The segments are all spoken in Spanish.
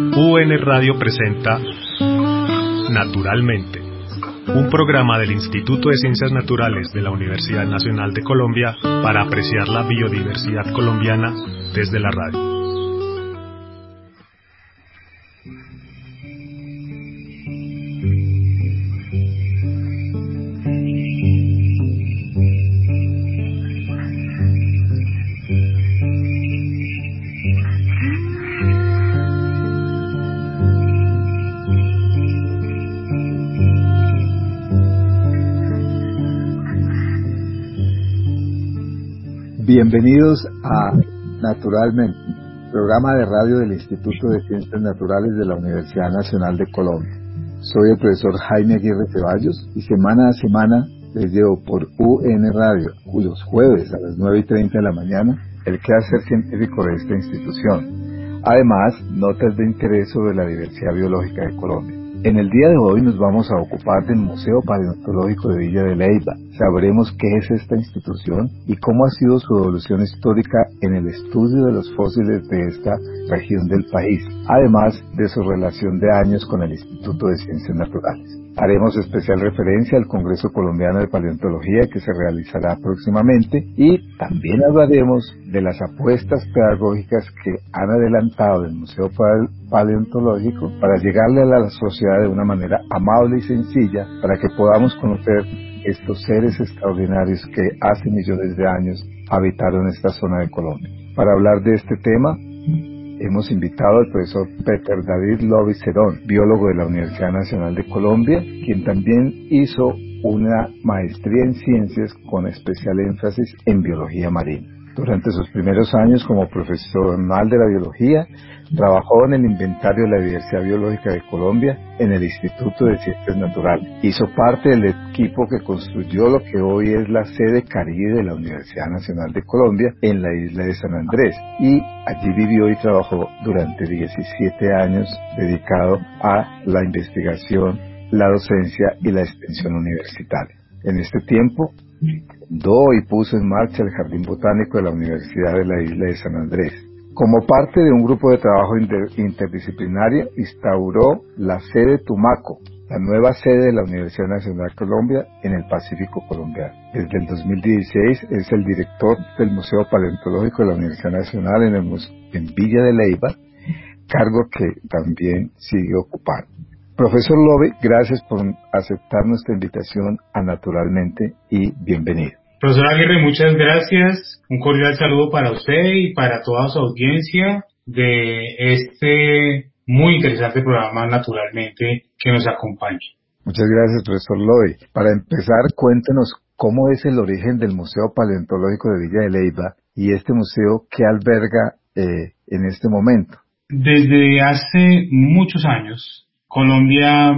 UN Radio presenta Naturalmente, un programa del Instituto de Ciencias Naturales de la Universidad Nacional de Colombia para apreciar la biodiversidad colombiana desde la radio. Bienvenidos a Naturalmente, programa de radio del Instituto de Ciencias Naturales de la Universidad Nacional de Colombia. Soy el profesor Jaime Aguirre Ceballos y semana a semana les llevo por UN Radio, los jueves a las 9:30 de la mañana, el quehacer científico de esta institución. Además, notas de interés sobre la diversidad biológica de Colombia. En el día de hoy nos vamos a ocupar del Museo Paleontológico de Villa de Leyva. Sabremos qué es esta institución y cómo ha sido su evolución histórica en el estudio de los fósiles de esta región del país, además de su relación de años con el Instituto de Ciencias Naturales. Haremos especial referencia al Congreso Colombiano de Paleontología que se realizará próximamente y también hablaremos de las apuestas pedagógicas que han adelantado el Museo Paleontológico para llegarle a la sociedad de una manera amable y sencilla para que podamos conocer estos seres extraordinarios que hace millones de años habitaron esta zona de Colombia. Para hablar de este tema, hemos invitado al profesor Peter David Lovi Cerón, biólogo de la Universidad Nacional de Colombia, quien también hizo una maestría en ciencias con especial énfasis en biología marina. Durante sus primeros años como profesional de la biología, trabajó en el Inventario de la Diversidad Biológica de Colombia en el Instituto de Ciencias Naturales. Hizo parte del equipo que construyó lo que hoy es la sede Caribe de la Universidad Nacional de Colombia en la isla de San Andrés y allí vivió y trabajó durante 17 años dedicado a la investigación, la docencia y la extensión universitaria. En este tiempo, fundó y puso en marcha el Jardín Botánico de la Universidad de la isla de San Andrés. Como parte de un grupo de trabajo interdisciplinario, instauró la sede Tumaco, la nueva sede de la Universidad Nacional de Colombia en el Pacífico colombiano. Desde el 2016 es el director del Museo Paleontológico de la Universidad Nacional en Villa de Leyva, cargo que también sigue ocupando. Profesor Lovi, gracias por aceptar nuestra invitación a Naturalmente y bienvenido. Profesor Aguirre, muchas gracias. Un cordial saludo para usted y para toda su audiencia de este muy interesante programa Naturalmente que nos acompaña. Muchas gracias, profesor Lovi. Para empezar, cuéntenos cómo es el origen del Museo Paleontológico de Villa de Leyva y este museo que alberga en este momento. Desde hace muchos años, Colombia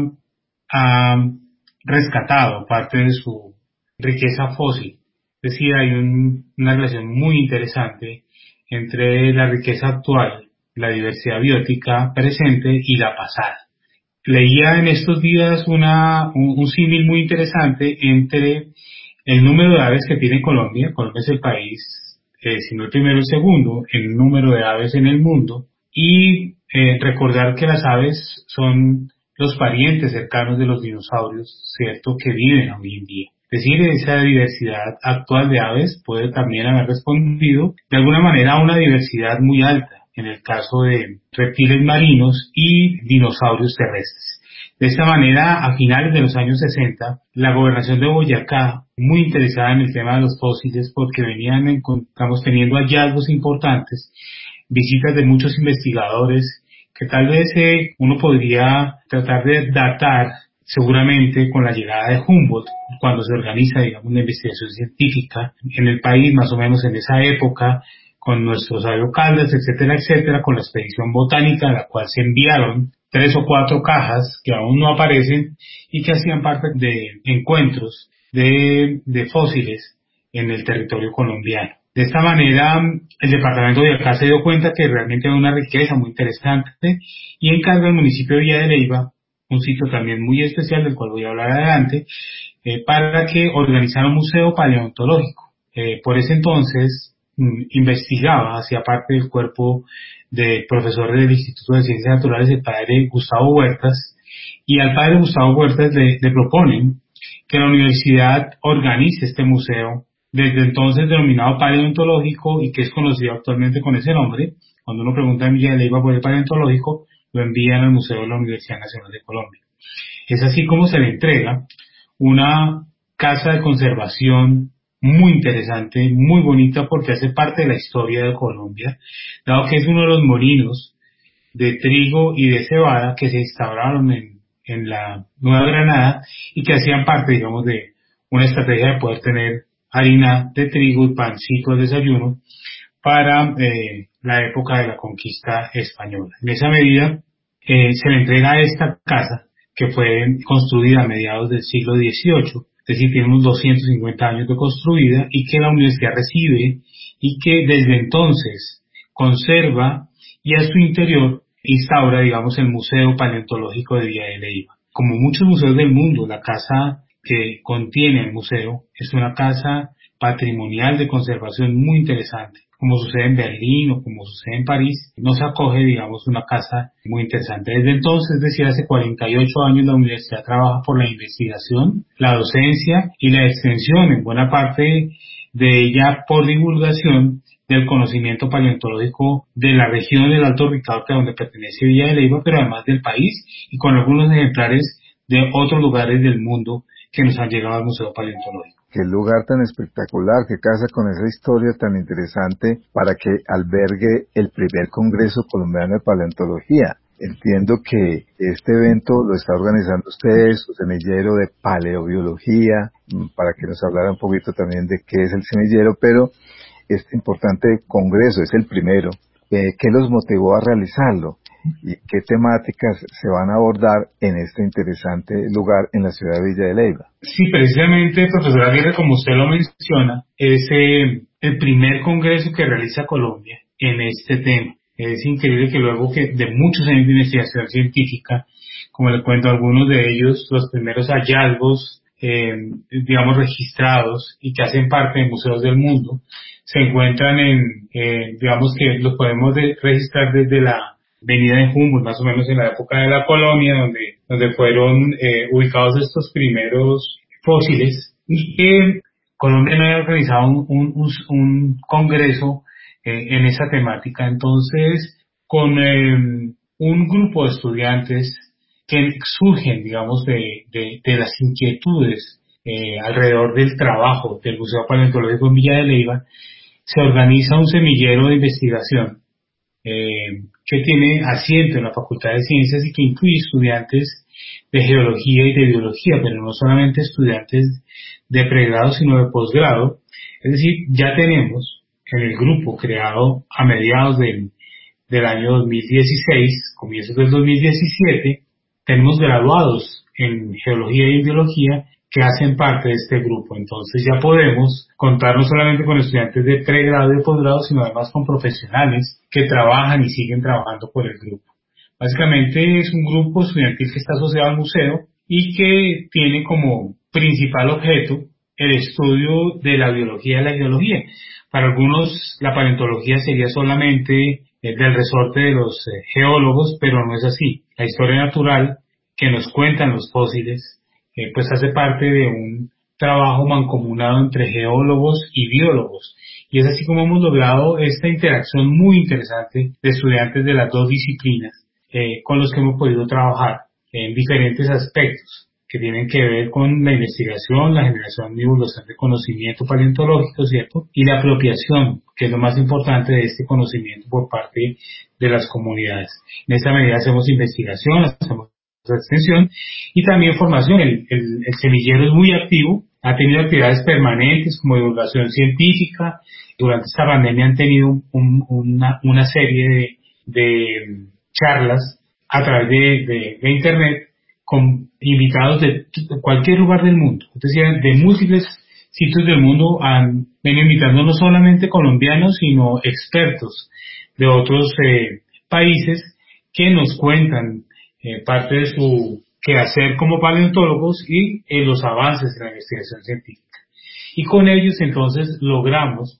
ha rescatado parte de su riqueza fósil. Es decir, hay una relación muy interesante entre la riqueza actual, la diversidad biótica presente y la pasada. Leía en estos días un símil muy interesante entre el número de aves que tiene Colombia. Colombia es el país, si no el primero, el segundo, en número de aves en el mundo, y recordar que las aves son los parientes cercanos de los dinosaurios, ¿cierto?, que viven hoy en día. Es decir, esa diversidad actual de aves puede también haber respondido de alguna manera a una diversidad muy alta, en el caso de reptiles marinos y dinosaurios terrestres. De esta manera, a finales de los años 60, la gobernación de Boyacá, muy interesada en el tema de los fósiles, porque estamos teniendo hallazgos importantes, visitas de muchos investigadores, que tal vez uno podría tratar de datar seguramente con la llegada de Humboldt, cuando se organiza, digamos, una investigación científica en el país, más o menos en esa época, con nuestros Sabio Caldas, etcétera, etcétera, con la expedición botánica, a la cual se enviaron 3 o 4 cajas que aún no aparecen y que hacían parte de encuentros de fósiles en el territorio colombiano. De esta manera, el departamento de acá se dio cuenta que realmente hay una riqueza muy interesante y encarga al municipio de Villa de Leyva, un sitio también muy especial del cual voy a hablar adelante, para que organizara un museo paleontológico. Por ese entonces, investigaba, hacía parte del cuerpo de profesor del Instituto de Ciencias Naturales, el padre Gustavo Huertas, y al padre Gustavo Huertas le proponen que la universidad organice este museo, desde entonces denominado paleontológico y que es conocido actualmente con ese nombre. Cuando uno pregunta en Villa de Leyva por el paleontológico, lo envían al Museo de la Universidad Nacional de Colombia. Es así como se le entrega una casa de conservación muy interesante, muy bonita, porque hace parte de la historia de Colombia, dado que es uno de los molinos de trigo y de cebada que se instauraron en la Nueva Granada y que hacían parte, digamos, de una estrategia de poder tener harina de trigo y pancito al desayuno para la época de la conquista española. En esa medida se le entrega a esta casa, que fue construida a mediados del siglo XVIII, es decir, tiene unos 250 años de construida, y que la universidad recibe y que desde entonces conserva, y a su interior instaura, digamos, el Museo Paleontológico de Villa de Leyva. Como muchos museos del mundo, la casa que contiene el museo es una casa patrimonial de conservación muy interesante. Como sucede en Berlín o como sucede en París, nos acoge, digamos, una casa muy interesante. Desde entonces, es decir, hace 48 años, la universidad trabaja por la investigación, la docencia y la extensión, en buena parte de ella por divulgación del conocimiento paleontológico de la región del Alto Ricaurte, donde pertenece Villa de Leyva, pero además del país, y con algunos ejemplares de otros lugares del mundo que nos han llegado al Museo Paleontológico. Qué lugar tan espectacular, qué casa con esa historia tan interesante para que albergue el primer Congreso Colombiano de Paleontología. Entiendo que este evento lo está organizando usted, su semillero de paleobiología, para que nos hablara un poquito también de qué es el semillero, pero este importante congreso es el primero. ¿Qué los motivó a realizarlo? ¿Y qué temáticas se van a abordar en este interesante lugar en la ciudad de Villa de Leyva? Sí, precisamente, profesor Aguirre, como usted lo menciona, es el primer congreso que realiza Colombia en este tema. Es increíble que luego que de muchos años de investigación científica, como le cuento algunos de ellos, los primeros hallazgos, digamos, registrados y que hacen parte de museos del mundo, se encuentran digamos que los podemos registrar desde la venida de Humboldt, más o menos en la época de la colonia, donde fueron ubicados estos primeros fósiles, y que Colombia no había organizado un congreso en esa temática. Entonces, con un grupo de estudiantes que surgen, digamos, de las inquietudes alrededor del trabajo del Museo Paleontológico en Villa de Leyva, se organiza un semillero de investigación que tiene asiento en la Facultad de Ciencias y que incluye estudiantes de geología y de biología, pero no solamente estudiantes de pregrado, sino de posgrado. Es decir, ya tenemos en el grupo creado a mediados del año 2016, comienzos del 2017, tenemos graduados en geología y en biología que hacen parte de este grupo. Entonces ya podemos contar no solamente con estudiantes de pregrado y de posgrado, sino además con profesionales que trabajan y siguen trabajando por el grupo. Básicamente es un grupo estudiantil que está asociado al museo y que tiene como principal objeto el estudio de la biología y la geología. Para algunos la paleontología sería solamente del resorte de los geólogos, pero no es así. La historia natural que nos cuentan los fósiles pues hace parte de un trabajo mancomunado entre geólogos y biólogos. Y es así como hemos logrado esta interacción muy interesante de estudiantes de las dos disciplinas con los que hemos podido trabajar en diferentes aspectos que tienen que ver con la investigación, la generación y divulgación de conocimiento paleontológico, ¿cierto? Y la apropiación, que es lo más importante de este conocimiento por parte de las comunidades. En esta medida hacemos investigación, hacemos extensión y también formación. El semillero es muy activo, ha tenido actividades permanentes como divulgación científica. Durante esta pandemia han tenido una serie de charlas a través de internet con invitados de cualquier lugar del mundo, es decir, de múltiples sitios del mundo. Han venido invitando no solamente colombianos, sino expertos de otros países que nos cuentan parte de su quehacer como paleontólogos y los avances en la investigación científica. Y con ellos entonces logramos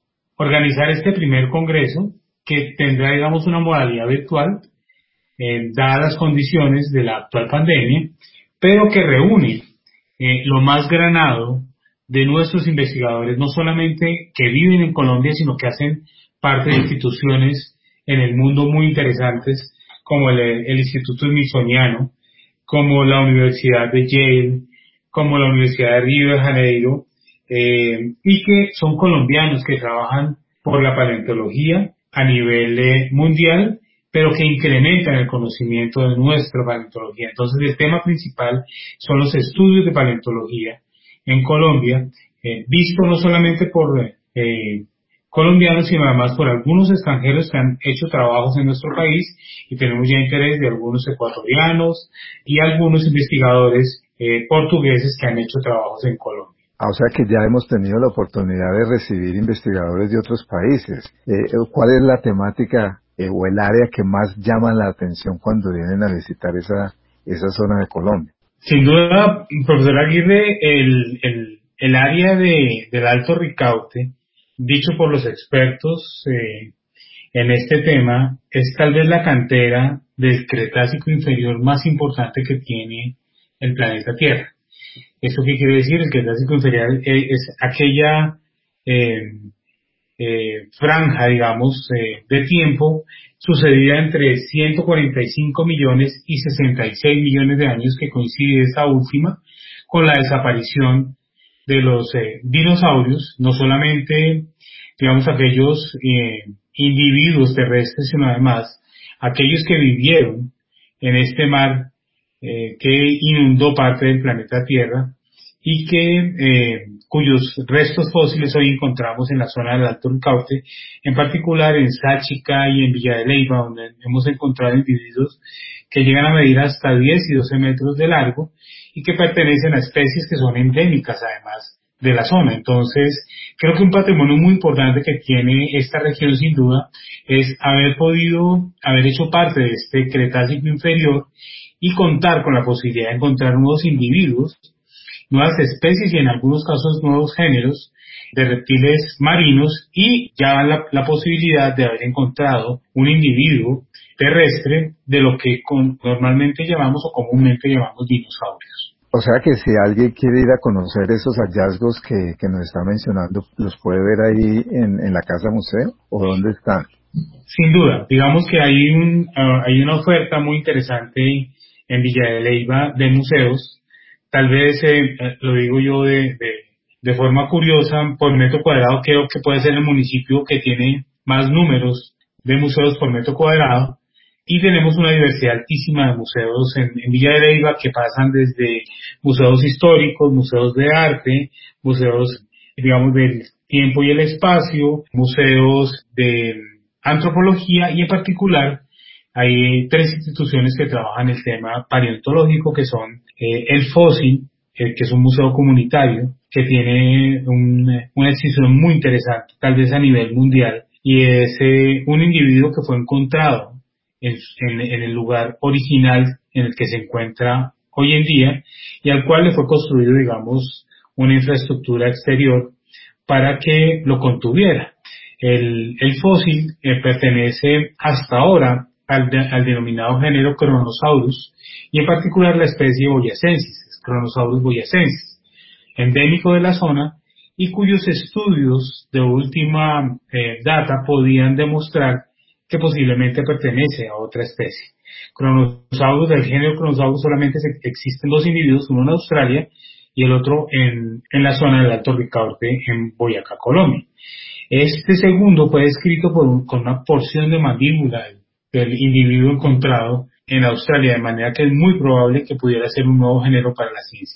organizar este primer congreso que tendrá, digamos, una modalidad virtual, dadas las condiciones de la actual pandemia, pero que reúne lo más granado de nuestros investigadores, no solamente que viven en Colombia, sino que hacen parte de instituciones en el mundo muy interesantes, como el Instituto Smithsoniano, como la Universidad de Yale, como la Universidad de Río de Janeiro, y que son colombianos que trabajan por la paleontología a nivel mundial, pero que incrementan el conocimiento de nuestra paleontología. Entonces, el tema principal son los estudios de paleontología en Colombia, visto no solamente por colombianos, sino además por algunos extranjeros que han hecho trabajos en nuestro país, y tenemos ya interés de algunos ecuatorianos y algunos investigadores portugueses que han hecho trabajos en Colombia. O sea que ya hemos tenido la oportunidad de recibir investigadores de otros países. ¿Cuál es la temática o el área que más llama la atención cuando vienen a visitar esa zona de Colombia? Sin duda, profesor Aguirre, el área del Alto Ricaurte, dicho por los expertos en este tema, es tal vez la cantera del Cretácico inferior más importante que tiene el planeta Tierra. ¿Esto qué quiere decir? El Cretácico inferior es aquella franja, digamos, de tiempo sucedida entre 145 millones y 66 millones de años, que coincide esta última con la desaparición de los dinosaurios, no solamente, digamos, aquellos individuos terrestres, sino además aquellos que vivieron en este mar que inundó parte del planeta Tierra y que cuyos restos fósiles hoy encontramos en la zona del Alto Ricaurte, en particular en Sáchica y en Villa de Leyva, donde hemos encontrado individuos que llegan a medir hasta 10 y 12 metros de largo y que pertenecen a especies que son endémicas además de la zona. Entonces, creo que un patrimonio muy importante que tiene esta región sin duda es haber hecho parte de este Cretácico inferior y contar con la posibilidad de encontrar nuevos individuos, nuevas especies y en algunos casos nuevos géneros de reptiles marinos, y ya la posibilidad de haber encontrado un individuo terrestre de lo que normalmente llamamos o comúnmente llamamos dinosaurios. O sea que si alguien quiere ir a conocer esos hallazgos que nos está mencionando, ¿los puede ver ahí en la casa museo? ¿O dónde están? Sin duda, digamos que hay una oferta muy interesante en Villa de Leyva de museos. Tal vez, lo digo yo de forma curiosa, por metro cuadrado creo que puede ser el municipio que tiene más números de museos por metro cuadrado, y tenemos una diversidad altísima de museos en Villa de Leyva, que pasan desde museos históricos, museos de arte, museos, digamos, del tiempo y el espacio, museos de antropología, y en particular hay 3 instituciones que trabajan el tema paleontológico, que son el Fósil, que es un museo comunitario que tiene una exhibición muy interesante, tal vez a nivel mundial, y es un individuo que fue encontrado en el lugar original en el que se encuentra hoy en día, y al cual le fue construido, digamos, una infraestructura exterior para que lo contuviera. El fósil pertenece hasta ahora al denominado género Kronosaurus, y en particular la especie boyacensis, Kronosaurus boyacensis, endémico de la zona, y cuyos estudios de última data podían demostrar que posiblemente pertenece a otra especie. Kronosaurus, del género Kronosaurus, solamente existen 2 individuos, uno en Australia y el otro en la zona del Alto Ricaurte, en Boyacá, Colombia. Este segundo fue descrito con una porción de mandíbula del individuo encontrado en Australia, de manera que es muy probable que pudiera ser un nuevo género para la ciencia.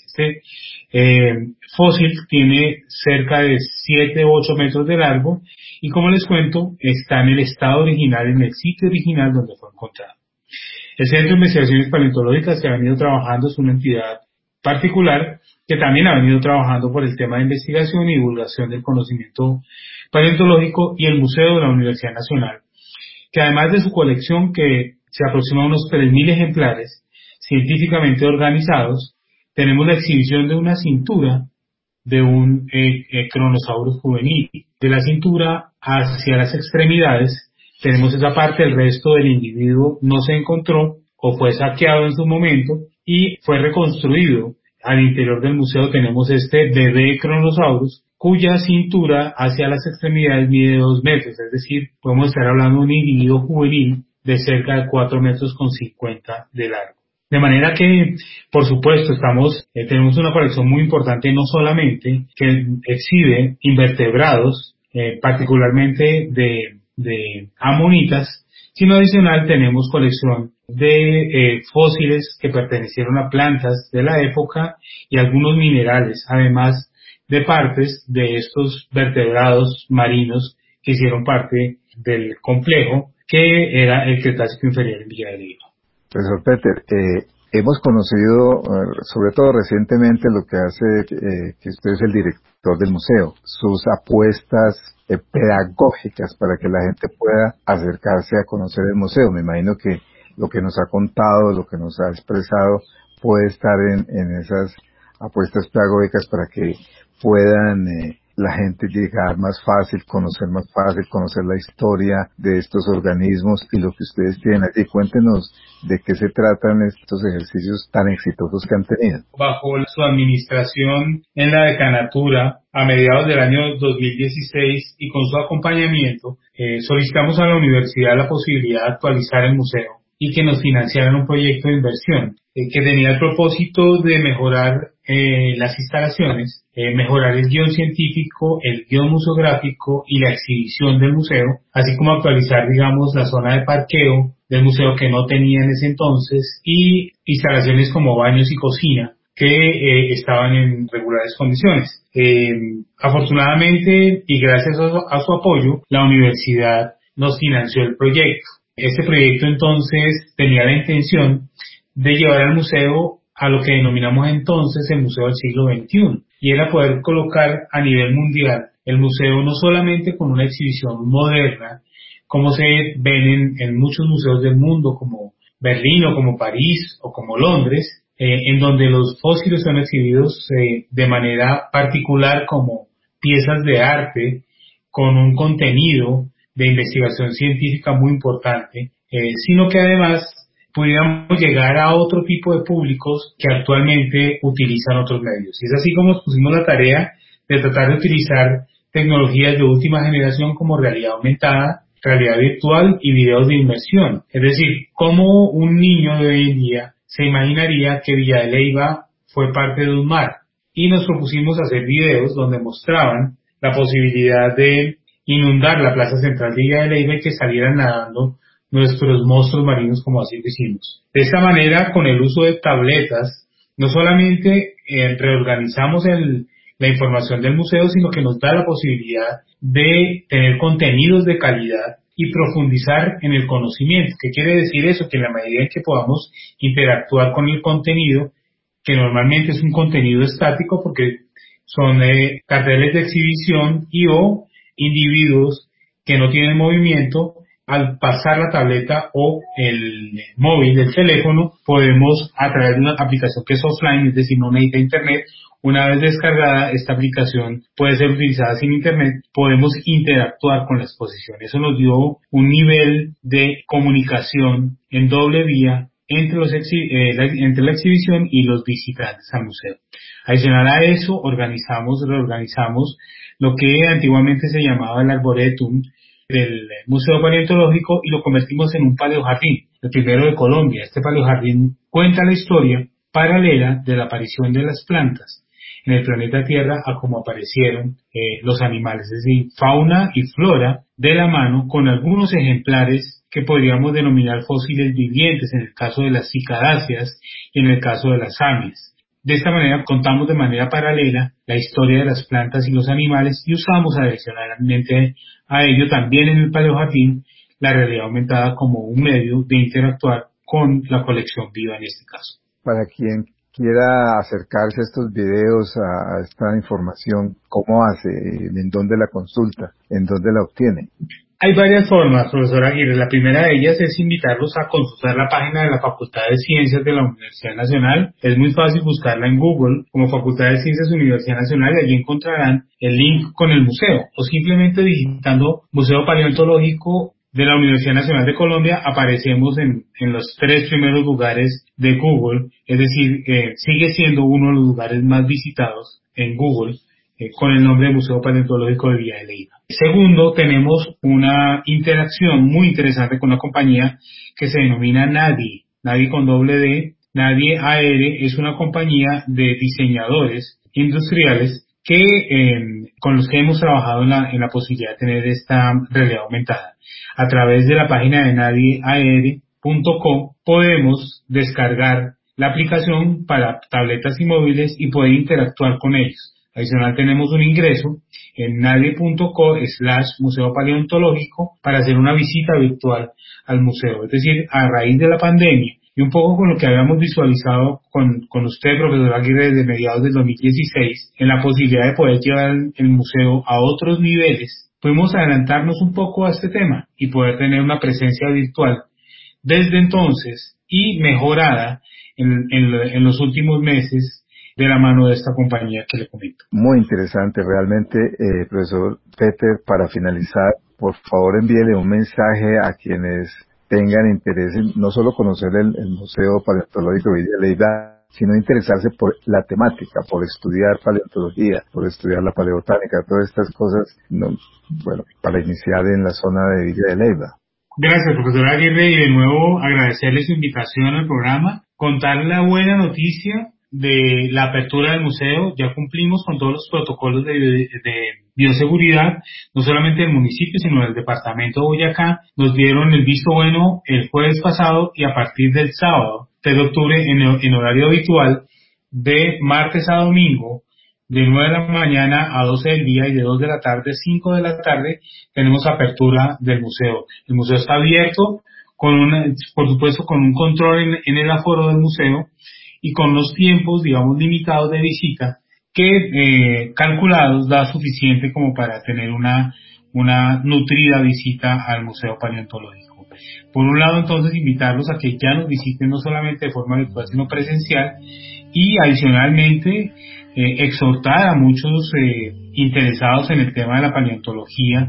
Este fósil tiene cerca de 7 u 8 metros de largo, y como les cuento, está en el estado original, en el sitio original donde fue encontrado. El Centro de Investigaciones Paleontológicas, que ha venido trabajando, es una entidad particular que también ha venido trabajando por el tema de investigación y divulgación del conocimiento paleontológico, y el Museo de la Universidad Nacional, que además de su colección, que se aproxima a unos 3.000 ejemplares científicamente organizados, tenemos la exhibición de una cintura de un Kronosaurus juvenil. De la cintura hacia las extremidades. Tenemos esa parte, el resto del individuo no se encontró o fue saqueado en su momento y fue reconstruido. Al interior del museo tenemos este bebé Kronosaurus, cuya cintura hacia las extremidades mide 2 metros, es decir, podemos estar hablando de un individuo juvenil de cerca de 4 metros con 50 de largo. De manera que, por supuesto, tenemos una colección muy importante, no solamente que exhibe invertebrados, particularmente de amonitas, sino adicional tenemos colección de fósiles que pertenecieron a plantas de la época y algunos minerales, además de partes de estos vertebrados marinos que hicieron parte del complejo que era el Cretácico inferior en Villa de Leyva. Profesor Peter, hemos conocido, sobre todo recientemente, lo que hace que usted es el director del museo, sus apuestas pedagógicas para que la gente pueda acercarse a conocer el museo. Me imagino que lo que nos ha contado, lo que nos ha expresado, puede estar en esas apuestas pedagógicas para que puedan la gente llegar más fácil, conocer la historia de estos organismos y lo que ustedes tienen aquí. Cuéntenos de qué se tratan estos ejercicios tan exitosos que han tenido. Bajo su administración en la decanatura, a mediados del año 2016 y con su acompañamiento, solicitamos a la universidad la posibilidad de actualizar el museo y que nos financiaran un proyecto de inversión que tenía el propósito de mejorar las instalaciones, mejorar el guión científico, el guión museográfico y la exhibición del museo, así como actualizar, digamos, la zona de parqueo del museo que no tenía en ese entonces y instalaciones como baños y cocina que estaban en regulares condiciones. Afortunadamente y gracias a su apoyo, la universidad nos financió el proyecto. Este proyecto entonces tenía la intención de llevar al museo a lo que denominamos entonces el Museo del Siglo XXI, y era poder colocar a nivel mundial el museo no solamente con una exhibición moderna, como se ven en muchos museos del mundo, como Berlín o como París o como Londres, en donde los fósiles son exhibidos de manera particular como piezas de arte con un contenido de investigación científica muy importante, sino que además pudiéramos llegar a otro tipo de públicos que actualmente utilizan otros medios. Y es así como nos pusimos la tarea de tratar de utilizar tecnologías de última generación como realidad aumentada, realidad virtual y videos de inmersión. Es decir, cómo un niño de hoy en día se imaginaría que Villa de Leyva fue parte de un mar. Y nos propusimos hacer videos donde mostraban la posibilidad de inundar la plaza central de Villa de Leyva y que salieran nadando nuestros monstruos marinos, como así lo hicimos. De esta manera, con el uso de tabletas, no solamente reorganizamos la información del museo, sino que nos da la posibilidad de tener contenidos de calidad y profundizar en el conocimiento. ¿Qué quiere decir eso? Que en la medida en que podamos interactuar con el contenido, que normalmente es un contenido estático porque son carteles de exhibición y o individuos que no tienen movimiento, al pasar la tableta o el móvil del teléfono, podemos, a través de una aplicación que es offline, es decir, no necesita internet, una vez descargada, esta aplicación puede ser utilizada sin internet, podemos interactuar con la exposición. Eso nos dio un nivel de comunicación en doble vía entre la exhibición y los visitantes al museo. Adicional a eso, reorganizamos lo que antiguamente se llamaba el Arboretum del Museo Paleontológico y lo convertimos en un paleojardín, el primero de Colombia. Este paleojardín cuenta la historia paralela de la aparición de las plantas en el planeta Tierra a cómo aparecieron los animales, es decir, fauna y flora de la mano, con algunos ejemplares que podríamos denominar fósiles vivientes en el caso de las cicadáceas y en el caso de las samias. De esta manera contamos de manera paralela la historia de las plantas y los animales y usamos adicionalmente a ello también en el paleojardín la realidad aumentada como un medio de interactuar con la colección viva en este caso. Para quien quiera acercarse a estos videos, a esta información, ¿cómo hace? ¿En dónde la consulta? ¿En dónde la obtiene? Hay varias formas, profesor Aguirre. La primera de ellas es invitarlos a consultar la página de la Facultad de Ciencias de la Universidad Nacional. Es muy fácil buscarla en Google como Facultad de Ciencias Universidad Nacional y allí encontrarán el link con el museo. O simplemente digitando Museo Paleontológico de la Universidad Nacional de Colombia aparecemos en los 3 primeros lugares de Google. Es decir, sigue siendo uno de los lugares más visitados en Google. Con el nombre de Museo Paleontológico de Villa de Leyva. Segundo, tenemos una interacción muy interesante con una compañía que se denomina NADIE, NADIE con doble D. NADIE AR es una compañía de diseñadores industriales con los que hemos trabajado en la posibilidad de tener esta realidad aumentada. A través de la página de nadiear.com podemos descargar la aplicación para tabletas y móviles y poder interactuar con ellos. Adicional tenemos un ingreso en nadie.co/museo paleontológico para hacer una visita virtual al museo. Es decir, a raíz de la pandemia y un poco con lo que habíamos visualizado con usted, profesor Aguirre, desde mediados del 2016, en la posibilidad de poder llevar el museo a otros niveles, pudimos adelantarnos un poco a este tema y poder tener una presencia virtual desde entonces y mejorada en los últimos meses de la mano de esta compañía que le comento. Muy interesante, realmente, profesor Peter, para finalizar, por favor envíele un mensaje a quienes tengan interés en no solo conocer el Museo Paleontológico de Villa de Leyva, sino interesarse por la temática, por estudiar paleontología, por estudiar la paleobotánica, todas estas cosas, para iniciar en la zona de Villa de Leyva. Gracias, profesor Aguirre, y de nuevo agradecerle su invitación al programa, contar la buena noticia de la apertura del museo. Ya cumplimos con todos los protocolos de bioseguridad, no solamente del municipio, sino del departamento de Boyacá. Nos dieron el visto bueno el jueves pasado y a partir del sábado, 3 de octubre, en horario habitual, de martes a domingo, de 9 de la mañana a 12 del día y de 2 de la tarde a 5 de la tarde, tenemos apertura del museo. El museo está abierto, por supuesto, con un control en el aforo del museo, y con los tiempos, digamos, limitados de visita, que calculados da suficiente como para tener una nutrida visita al Museo Paleontológico. Por un lado, entonces, invitarlos a que ya nos visiten no solamente de forma virtual, sino presencial, y adicionalmente exhortar a muchos interesados en el tema de la paleontología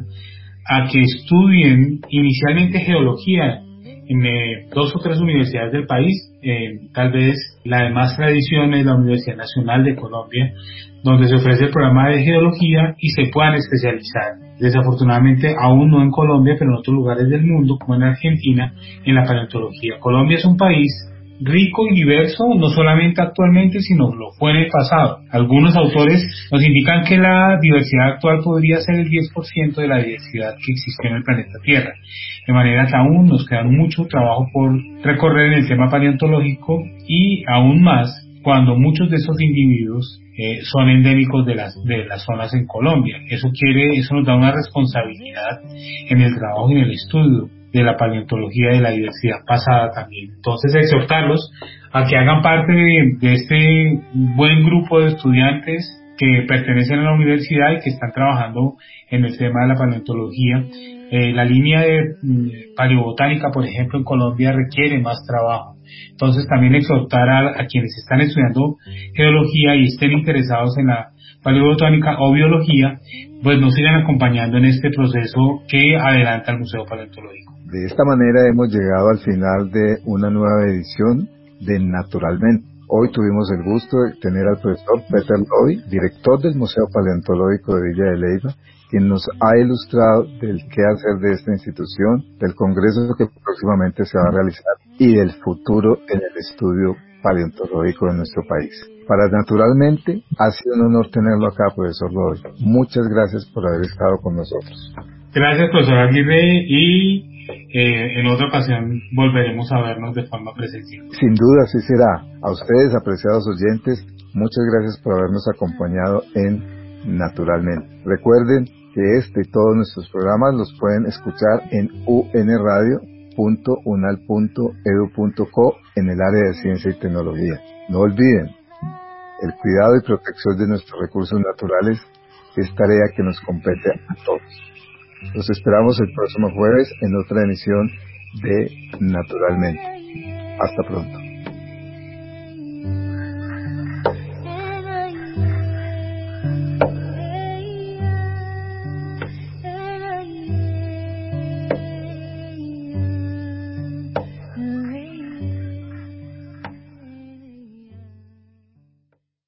a que estudien inicialmente geología en 2 o 3 universidades del país. Tal vez la de más tradición es la Universidad Nacional de Colombia, donde se ofrece el programa de geología y se puedan especializar. Desafortunadamente aún no en Colombia, pero en otros lugares del mundo, como en Argentina, en la paleontología. Colombia es un país rico y diverso, no solamente actualmente, sino lo fue en el pasado. Algunos autores nos indican que la diversidad actual podría ser el 10% de la diversidad que existe en el planeta Tierra. De manera que aún nos queda mucho trabajo por recorrer en el tema paleontológico, y aún más cuando muchos de esos individuos son endémicos de las zonas en Colombia. Eso nos da una responsabilidad en el trabajo y en el estudio de la paleontología y de la diversidad pasada también. Entonces, exhortarlos a que hagan parte de este buen grupo de estudiantes que pertenecen a la universidad y que están trabajando en el tema de la paleontología. La línea de paleobotánica, por ejemplo, en Colombia requiere más trabajo. Entonces, también exhortar a quienes están estudiando geología y estén interesados en la paleobotánica o biología, pues nos sigan acompañando en este proceso que adelanta el Museo Paleontológico. De esta manera hemos llegado al final de una nueva edición de Naturalmente. Hoy tuvimos el gusto de tener al profesor Peter Loy, director del Museo Paleontológico de Villa de Leyva, quien nos ha ilustrado del qué hacer de esta institución, del congreso que próximamente se va a realizar y del futuro en el estudio paleontológico de nuestro país. Para Naturalmente, ha sido un honor tenerlo acá, profesor Loy. Muchas gracias por haber estado con nosotros. Gracias, profesor Aguirre, y en otra ocasión volveremos a vernos de forma presencial. Sin duda, así será. A ustedes, apreciados oyentes, muchas gracias por habernos acompañado en Naturalmente. Recuerden que este y todos nuestros programas los pueden escuchar en unradio.unal.edu.co en el área de ciencia y tecnología. No olviden, el cuidado y protección de nuestros recursos naturales es tarea que nos compete a todos. Los esperamos el próximo jueves en otra emisión de Naturalmente. Hasta pronto.